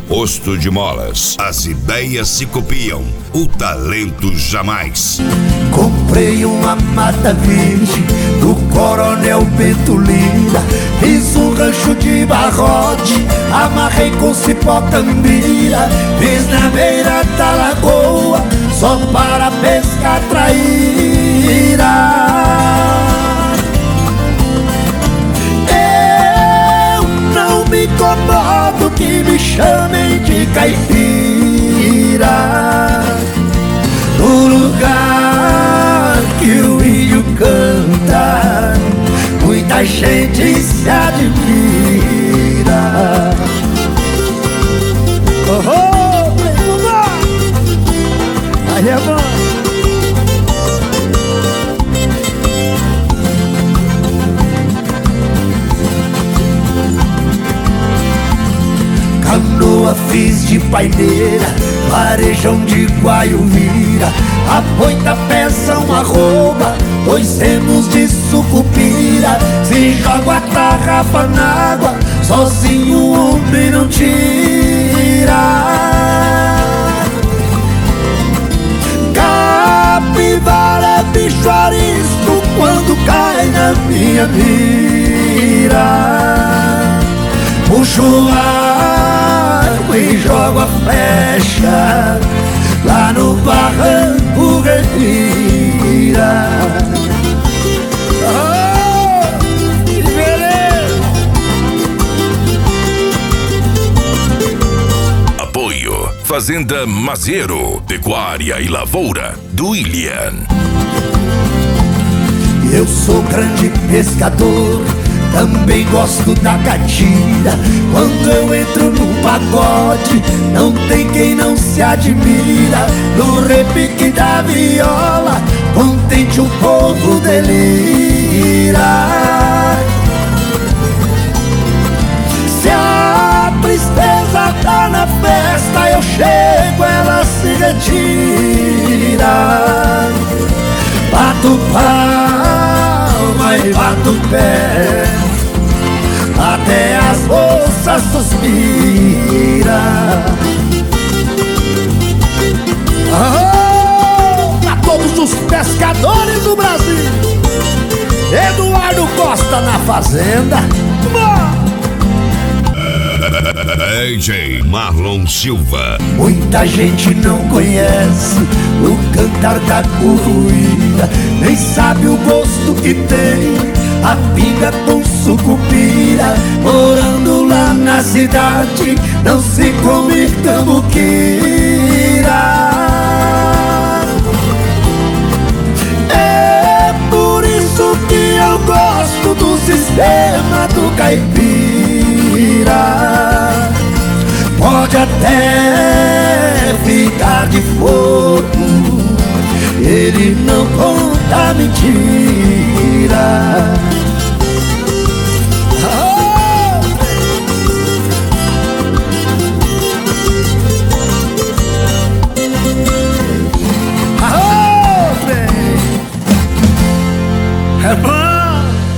Posto de Molas. As ideias se copiam, o talento jamais. Comprei uma mata verde do Coronel Bento Lira. Fiz um rancho de barrote, amarrei com cipó tambira. Fiz na beira da lagoa, só para pescar traíra. Me incomodo que me chamem de caipira. No lugar que o índio canta, muita gente se admira. Oh, oh, aí é bom. Canoa fiz de paineira, varejão de guaiuvira. A boita pesa uma arroba, 2 remos de sucupira. Se joga a tarrafa na água, sozinho o homem não tira. Capivara é bicho arisco quando cai na minha mira. Puxo o arco e jogo a flecha, lá no barranco retira. Oh, que beleza! Apoio Fazenda Mazieiro, Pecuária e Lavoura, do William. Eu sou grande pescador, também gosto da catira. Quando eu entro no pagode, não tem quem não se admira. No repique da viola, contente o povo delira. Se a tristeza tá na festa, eu chego, ela se retira. Bato palma e bato pé, até as moças suspiram. Oh, pra todos os pescadores do Brasil, Eduardo Costa na fazenda. DJ Marlon Silva. Muita gente não conhece o cantar da curuíra, nem sabe o gosto que tem a pinga com sucupira. Morando lá na cidade, não se come cambuquira. É por isso que eu gosto do sistema do caipira. Pode até ficar de fogo, ele não conta mentira.